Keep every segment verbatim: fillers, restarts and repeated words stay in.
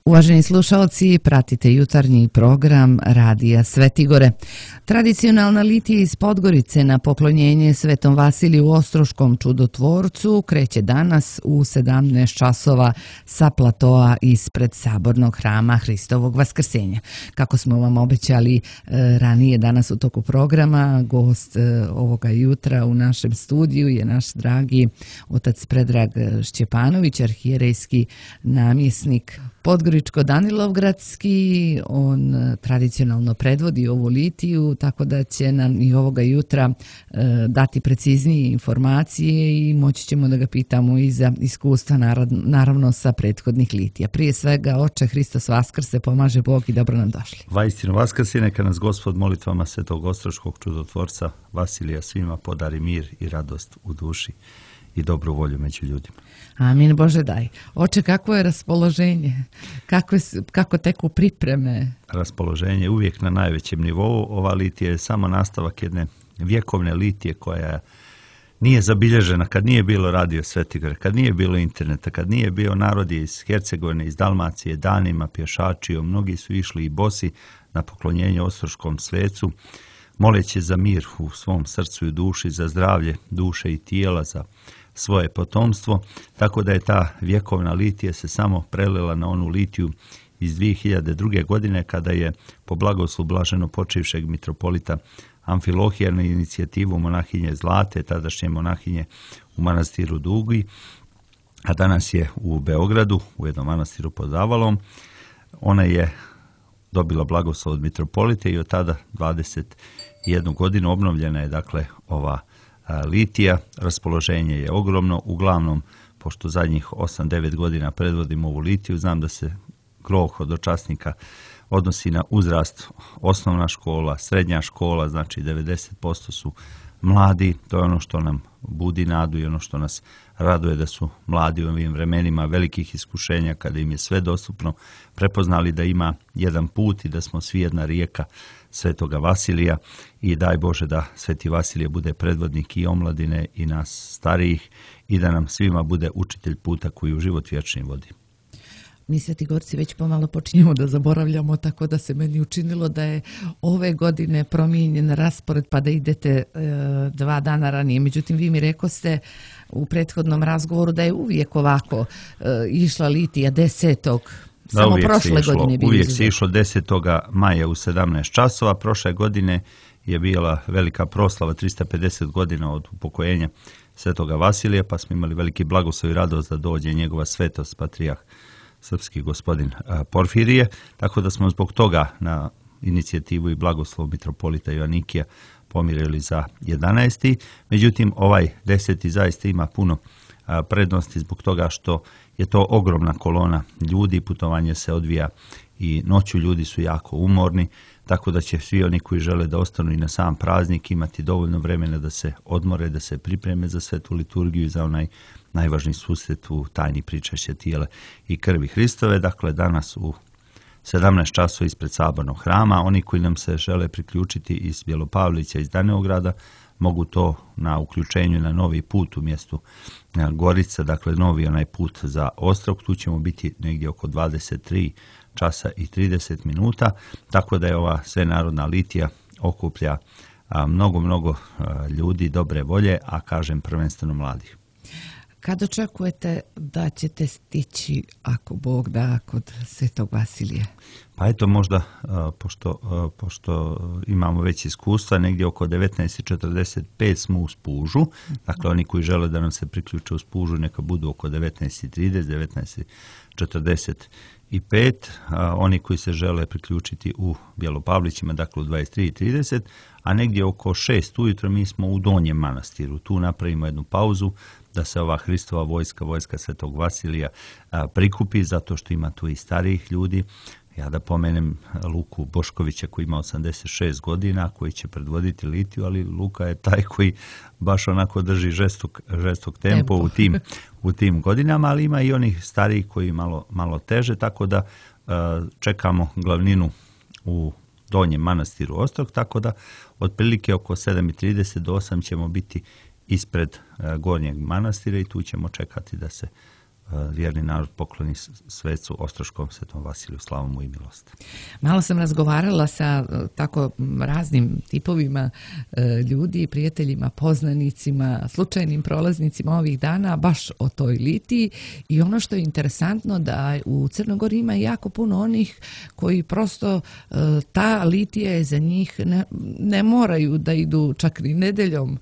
Uvaženi slušalci, pratite jutarnji program Radija Svetigore. Tradicionalna litija iz Podgorice na poklonjenje Svetom Vasiliju Ostroškom čudotvorcu kreće danas u sedamnaest časova sa platoa ispred sabornog hrama Hristovog Vaskrsenja. Kako smo vam obećali ranije danas u toku programa, gost ovoga jutra u našem studiju je naš dragi otac Predrag Šćepanović, arhijerejski namjesnik Podgoričko-Danilovgradski. On tradicionalno predvodi ovu litiju, tako da će nam i ovoga jutra e, dati preciznije informacije i moći ćemo da ga pitamo i za iskustva naravno sa prethodnih litija. Prije svega, Oče, Hristos Vaskrse, pomaže Bog i dobro nam došli. Vaistinu Vaskrsi, neka nas Gospod molitvama Svetog Ostroškog čudotvorca Vasilija svima podari mir i radost u duši i dobru volju među ljudima. Amin, Bože daj. Oče, kako je raspoloženje? Kako, je, kako teku pripreme? Raspoloženje je uvijek na najvećem nivou. Ova litija je samo nastavak jedne vjekovne litije koja nije zabilježena kad nije bilo radio Svetigore, kad nije bilo interneta, kad nije bio narod iz Hercegovine, iz Dalmacije, danima pješačio. Mnogi su išli i bosi na poklonjenje Ostroškom svecu, moleći za mir u svom srcu i duši, za zdravlje duše i tijela, za svoje potomstvo, tako da je ta vjekovna litija se samo prelila na onu litiju iz dvije hiljade druge. godine kada je po blagoslovu blaženo počivšeg mitropolita Amfilohija na inicijativu monahinje Zlate, tadašnje monahinje u manastiru Dugi, a danas je u Beogradu, u jednom manastiru pod Zavalom. Ona je dobila blagoslov od mitropolite i od tada dvadeset jednu godinu obnovljena je dakle ova litija. Raspoloženje je ogromno, uglavnom, pošto zadnjih osam devet godina predvodim ovu litiju, znam da se gro hodočasnika odnosi na uzrast osnovna škola, srednja škola, znači devedeset posto su mladi. To je ono što nam budi nadu i ono što nas raduje, da su mladi u ovim vremenima velikih iskušenja, kada im je sve dostupno, prepoznali da ima jedan put i da smo svi jedna rijeka Svetoga Vasilija, i daj Bože da Sveti Vasilije bude predvodnik i omladine i nas starijih i da nam svima bude učitelj puta koji u život vječni vodi. Mi Svetigorci već pomalo počinjemo da zaboravljamo, tako da se meni učinilo da je ove godine promijenjen raspored pa da idete e, dva dana ranije. Međutim, vi mi rekoste u prethodnom razgovoru da je uvijek ovako e, išla litija desetog. Da, samo uvijek prošle išlo, godine bili uvijek izuzet. se išlo desetoga maja u sedamnaest časova. Prošle godine je bila velika proslava tristo pedeset godina od upokojenja Svetoga Vasilija, pa smo imali veliki blagoslov i radost da dođe njegova svetost patrijah srpski gospodin Porfirije, tako da smo zbog toga na inicijativu i blagoslov mitropolita Joanikija pomirili za jedanaesti. Međutim, ovaj deseti zaista ima puno prednosti zbog toga što je to ogromna kolona ljudi, putovanje se odvija i noću, ljudi su jako umorni, tako da će svi oni koji žele da ostanu i na sam praznik imati dovoljno vremena da se odmore, da se pripreme za svetu liturgiju i za onaj najvažniji susret u tajni pričašća tijela i krvi Hristove. Dakle, danas u sedamnaest časova ispred sabornog hrama. Oni koji nam se žele priključiti iz Bjelopavlića, iz Danilovgrada, mogu to na uključenju na novi put u mjestu Gorica, dakle novi onaj put za Ostrog. Tu ćemo biti negdje oko dvadeset tri časa i trideset minuta, tako da je ova svenarodna litija okuplja a, mnogo, mnogo a, ljudi dobre volje, a kažem prvenstveno mladih. Kad očekujete da ćete stići, ako Bog da, kod Svetog Vasilija? Pa eto, možda, pošto, pošto imamo već iskustva, negdje oko devetnaest četrdeset pet smo u Spužu. Dakle, oni koji žele da nam se priključe u Spužu, neka budu oko devetnaest trideset, devetnaest četrdeset pet. Oni koji se žele priključiti u Bjelopavlićima, dakle u dvadeset tri trideset, a negdje oko šest ujutro mi smo u Donjem manastiru. Tu napravimo jednu pauzu da se ova Hristova vojska, vojska Svetog Vasilija a, prikupi, zato što ima tu i starijih ljudi. Ja da pomenem Luku Boškovića koji ima osamdeset šest godina, koji će predvoditi litiju, ali Luka je taj koji baš onako drži žestok, žestok tempo, tempo. U, tim, u tim godinama, ali ima i onih starijih koji malo, malo teže, tako da a, čekamo glavninu u Donjem manastiru Ostrog, tako da otprilike oko sedam i trideset do osam ćemo biti ispred uh, Gornjeg manastira i tu ćemo čekati da se uh, vjerni narod pokloni svecu Ostroškom Svetom Vasiliju, slavu mu i milost. Malo sam razgovarala sa tako raznim tipovima ljudi, prijateljima, poznanicima, slučajnim prolaznicima ovih dana, baš o toj litiji, i ono što je interesantno da u Crnoj Gori ima jako puno onih koji prosto ta litija je za njih, ne, ne moraju da idu čak ni nedeljom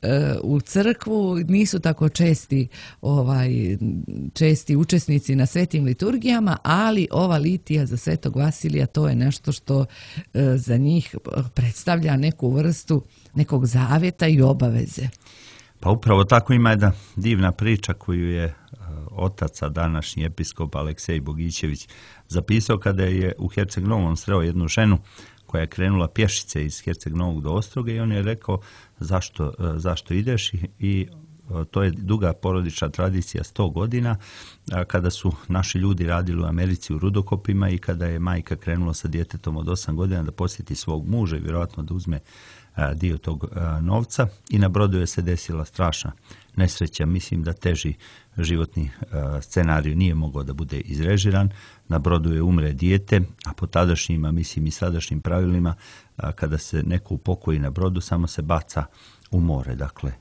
u crkvu, nisu tako česti ovaj česti učesnici na svetim liturgijama, ali ova litija za Svetog Vasilija, to je nešto što e, za njih predstavlja neku vrstu nekog zavjeta i obaveze. Pa upravo tako, ima jedna divna priča koju je e, otac, a današnji episkop Aleksej Bogićević zapisao kada je u Herceg Novom sreo jednu ženu koja je krenula pješice iz Herceg Novog do Ostroga, i on je rekao zašto, e, zašto ideš, i, i to je duga porodična tradicija, sto godina, kada su naši ljudi radili u Americi u rudokopima i kada je majka krenula sa djetetom od osam godina da posjeti svog muža i vjerojatno da uzme dio tog novca, i na brodu je se desila strašna nesreća. Mislim da teži životni scenarij nije mogao da bude izrežiran. Na brodu je umre dijete, a po tadašnjima, mislim i sadašnjim pravilima, kada se neko upokoji na brodu, samo se baca u more. Dakle,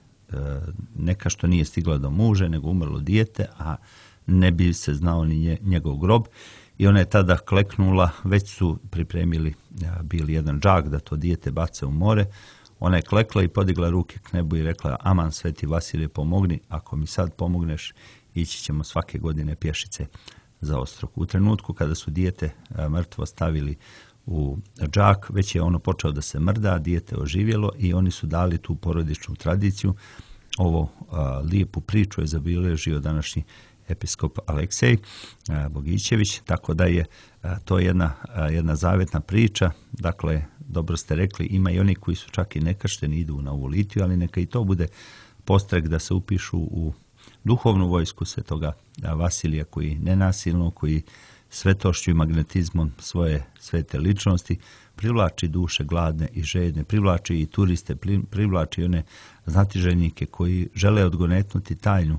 neka što nije stigla do muže, nego umrlo dijete, a ne bi se znao ni njegov grob. I ona je tada kleknula, već su pripremili bili jedan džak da to dijete bace u more. Ona je klekla i podigla ruke k nebu i rekla: aman, Sveti Vasilije, pomogni, ako mi sad pomogneš, ići ćemo svake godine pješice za Ostrog. U trenutku kada su dijete mrtvo stavili u džak, već je ono počeo da se mrda, dijete oživjelo, i oni su dali tu porodičnu tradiciju. Ovo a, lijepu priču je zabilježio današnji episkop Aleksej a, Bogićević, tako da je a, to jedna, a, jedna zavjetna priča. Dakle, dobro ste rekli, ima i oni koji su čak i nekršteni, idu na ovu litiju, ali neka i to bude postrek da se upišu u duhovnu vojsku Svetoga Vasilija, koji nenasilno, koji svetošću i magnetizmom svoje svete ličnosti privlači duše gladne i žedne, privlači i turiste, privlači one znatiželjnike koji žele odgonetnuti tajnu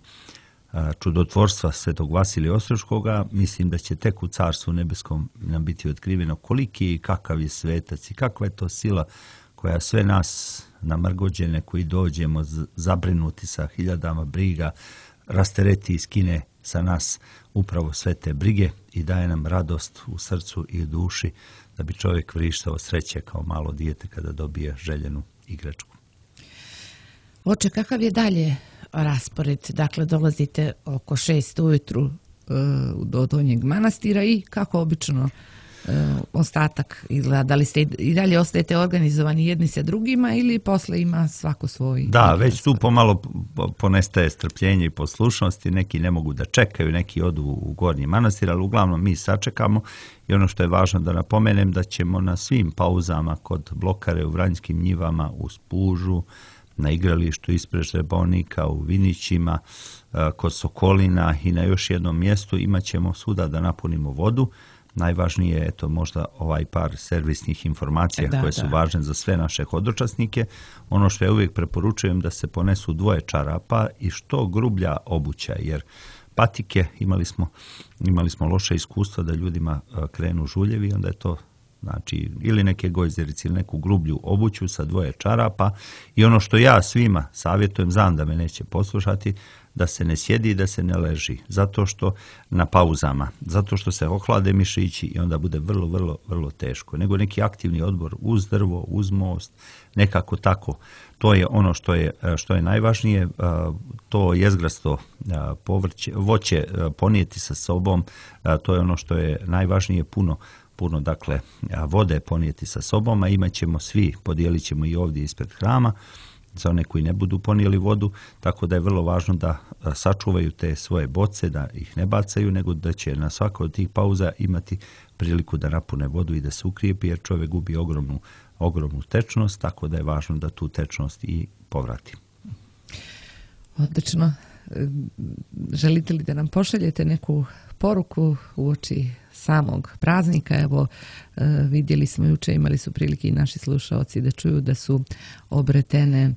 čudotvorstva Svetog Vasilija Ostroškoga. Mislim da će tek u Carstvu nebeskom nam biti otkriveno koliki i kakav je svetac i kakva je to sila koja sve nas namrgođene koji dođemo zabrinuti sa hiljadama briga rastereti i skine sa nas upravo sve te brige i daje nam radost u srcu i u duši, da bi čovjek vrištao sreće kao malo dijete kada dobije željenu igračku. Oče, kakav je dalje raspored? Dakle, dolazite oko šest ujutru uh, do Donjeg manastira i kako obično uh, ostatak izgleda? Da li ste i dalje ostajete organizovani jedni sa drugima ili posle ima svako svoj? Da, već tu pomalo ponestaje strpljenje i poslušnosti, neki ne mogu da čekaju, neki odu u Gornji manastir, ali uglavnom mi sačekamo. I ono što je važno da napomenem, da ćemo na svim pauzama kod Blokare, u Vranjskim njivama, u Spužu, na igralištu ispred Žrebonika, u Vinićima, kod Sokolina i na još jednom mjestu imat ćemo svuda da napunimo vodu. Najvažnije je eto možda ovaj par servisnih informacija da, koje su da. važne za sve naše hodočasnike. Ono što ja uvijek preporučujem, da se ponesu dvoje čarapa i što grublja obuća, jer patike, imali smo, imali smo loše iskustva da ljudima krenu žuljevi, onda je to znači ili neke gojzerice ili neku grublju obuću sa dvoje čarapa. I ono što ja svima savjetujem, znam da me neće poslušati, da se ne sjedi i da se ne leži, zato što na pauzama, zato što se ohlade mišići i onda bude vrlo, vrlo, vrlo teško. Nego neki aktivni odbor uz drvo, uz most, nekako tako. To je ono što je, što je najvažnije, to jezgrasto povrće, voće ponijeti sa sobom, to je ono što je najvažnije, puno puno dakle vode ponijeti sa sobom, a imat ćemo svi, podijelit ćemo i ovdje ispred hrama za one koji ne budu ponijeli vodu, tako da je vrlo važno da sačuvaju te svoje boce, da ih ne bacaju, nego da će na svakoj od tih pauza imati priliku da napune vodu i da se ukrijepi, jer čovjek gubi ogromnu, ogromnu tečnost, tako da je važno da tu tečnost i povrati. Odlično. Želite li da nam pošaljete neku poruku uoči samog praznika. Evo, vidjeli smo juče, imali su prilike i naši slušaoci da čuju da su obretene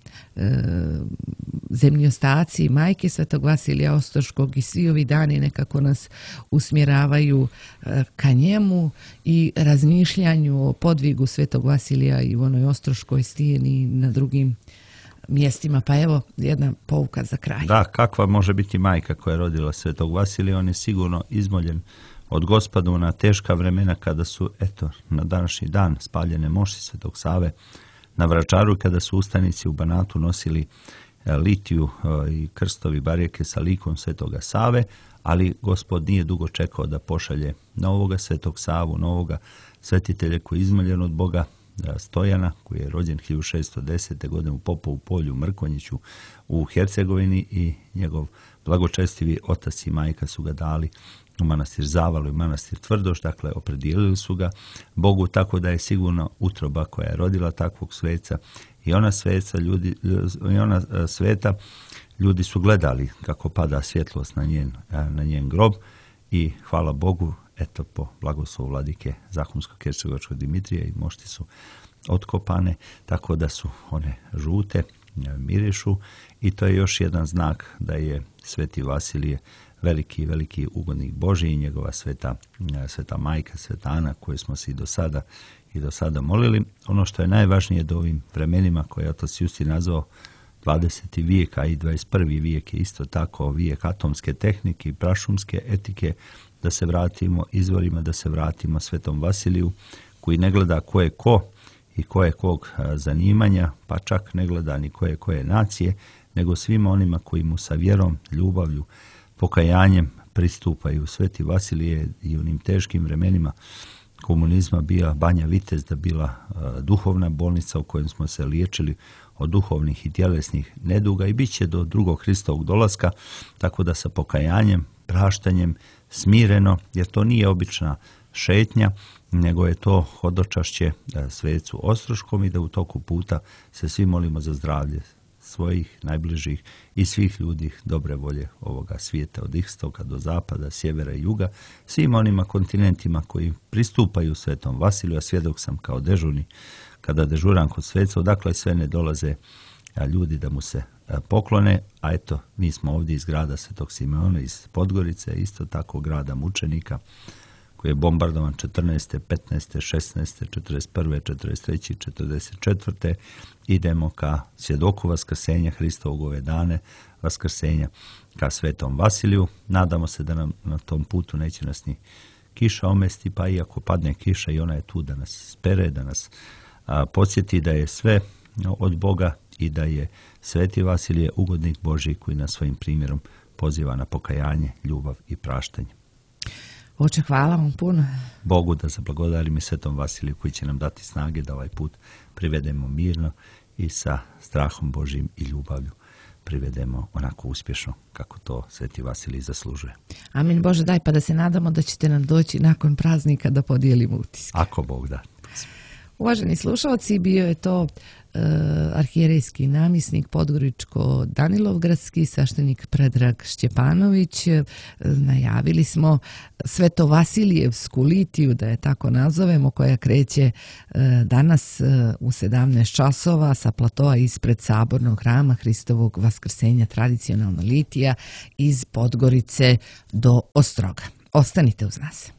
zemlji ostaci majke Svetog Vasilija Ostroškog i svi ovi dani nekako nas usmjeravaju ka njemu i razmišljanju o podvigu Svetog Vasilija i u onoj Ostroškoj stijeni i na drugim mjestima. Pa evo, jedna pouka za kraj. Da, kakva može biti majka koja je rodila Svetog Vasilija? On je sigurno izmoljen od Gospodu na teška vremena kada su, eto, na današnji dan spaljene moši Svetog Save na Vračaru, kada su ustanici u Banatu nosili litiju i krstovi barjeke sa likom Svetoga Save, ali Gospod nije dugo čekao da pošalje novoga Svetog Savu, novoga svetitelja koji je izmoljen od Boga, Stojana, koji je rođen hiljadu šesto desete. godine u Popovu polju u Mrkonjiću u Hercegovini, i njegov blagočestivi otac i majka su ga dali u manastir Zavalu i manastir Tvrdoš, dakle opredijelili su ga Bogu, tako da je sigurno utroba koja je rodila takvog sveca i ona sveca ljudi, i ona sveta ljudi su gledali kako pada svjetlost na njen, na njen grob, i hvala Bogu, eto, po blagoslovu vladike Zahumsko-Hercegovačkog Dimitrija i mošti su otkopane, tako da su one žute, mirišu, i to je još jedan znak da je Sveti Vasilije veliki, veliki ugodnik Božji i njegova sveta, sveta majka, Sveta Ana, koju smo se i do sada i do sada molili. Ono što je najvažnije do ovim vremenima koje je otac Justin nazvao dvadeseti vijek, a i dvadeset prvi vijek je isto tako vijek atomske tehnike i prašumske etike, da se vratimo izvorima, da se vratimo Svetom Vasiliju, koji ne gleda ko je ko i ko je kog zanimanja, pa čak ne gleda ni koje koje nacije, nego svima onima koji mu sa vjerom, ljubavlju, pokajanjem pristupaju. Sveti Vasilije i u onim teškim vremenima komunizma bila Banja Vitezda, bila uh, duhovna bolnica u kojoj smo se liječili od duhovnih i tjelesnih neduga, i bit će do drugog Hristovog dolaska, tako da sa pokajanjem, praštanjem, smireno, jer to nije obična šetnja, nego je to hodočašće svecu Ostroškom, i da u toku puta se svi molimo za zdravlje svojih najbližih i svih ljudi dobre volje ovoga svijeta, od istoka do zapada, sjevera i juga, svim onima kontinentima koji pristupaju Svetom Vasiliju, a svjedok sam kao dežurni, kada dežuram kod sveca, odakle sve ne dolaze ljudi da mu se poklone, a eto, mi smo ovdje iz grada Svetog Simeona, iz Podgorice, isto tako grada mučenika, koji je bombardovan četrnaeste, petnaeste, šesnaeste, četrdeset prve, četrdeset treće i četrdeset četvrte. Idemo ka svjedoku vaskrsenja Hristovog ove dane, vaskrsenja ka Svetom Vasiliju. Nadamo se da nam na tom putu neće nas ni kiša omesti, pa iako padne kiša, i ona je tu da nas spere, da nas a, podsjeti da je sve od Boga i da je Sveti Vasilije ugodnik Božji koji nas svojim primjerom poziva na pokajanje, ljubav i praštanje. Oče, hvala vam puno. Bogu da zablagodarim i Svetom Vasiliju koji će nam dati snage da ovaj put privedemo mirno i sa strahom Božjim i ljubavlju privedemo onako uspješno kako to Sveti Vasilij zaslužuje. Amin. Bože, daj pa da se nadamo da ćete nam doći nakon praznika da podijelimo utiske. Ako Bog da. Uvaženi slušalci, bio je to e, arhijerejski namjesnik Podgoričko-Danilovgradski, sveštenik Predrag Šćepanović. E, najavili smo Sveto Vasilijevsku litiju, da je tako nazovemo, koja kreće e, danas e, u sedamnaest časova sa platoa ispred Sabornog hrama Hristovog vaskrsenja, tradicionalna litija iz Podgorice do Ostroga. Ostanite uz nas.